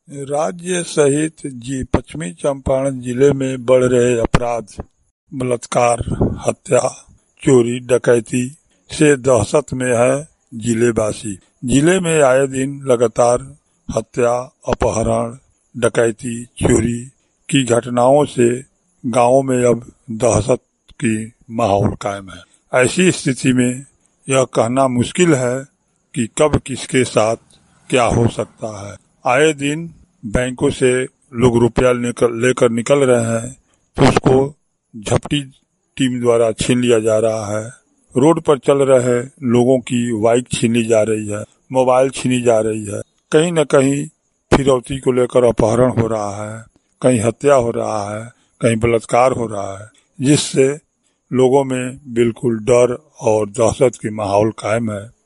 राज्य सहित पश्चिमी चंपारण जिले में बढ़ रहे अपराध, बलात्कार, हत्या, चोरी, डकैती से दहशत में है जिलेवासी। जिले में आए दिन लगातार हत्या, अपहरण, डकैती, चोरी की घटनाओं से गांवों में अब दहशत की माहौल कायम है। ऐसी स्थिति में यह कहना मुश्किल है कि कब किसके साथ क्या हो सकता है। आए दिन बैंकों से लोग रुपया लेकर निकल रहे हैं तो उसको झपटी टीम द्वारा छीन लिया जा रहा है। रोड पर चल रहे लोगों की बाइक छीनी जा रही है, मोबाइल छीनी जा रही है। कहीं न कहीं फिरौती को लेकर अपहरण हो रहा है, कहीं हत्या हो रहा है, कहीं बलात्कार हो रहा है, जिससे लोगों में बिल्कुल डर और दहशत की माहौल कायम है।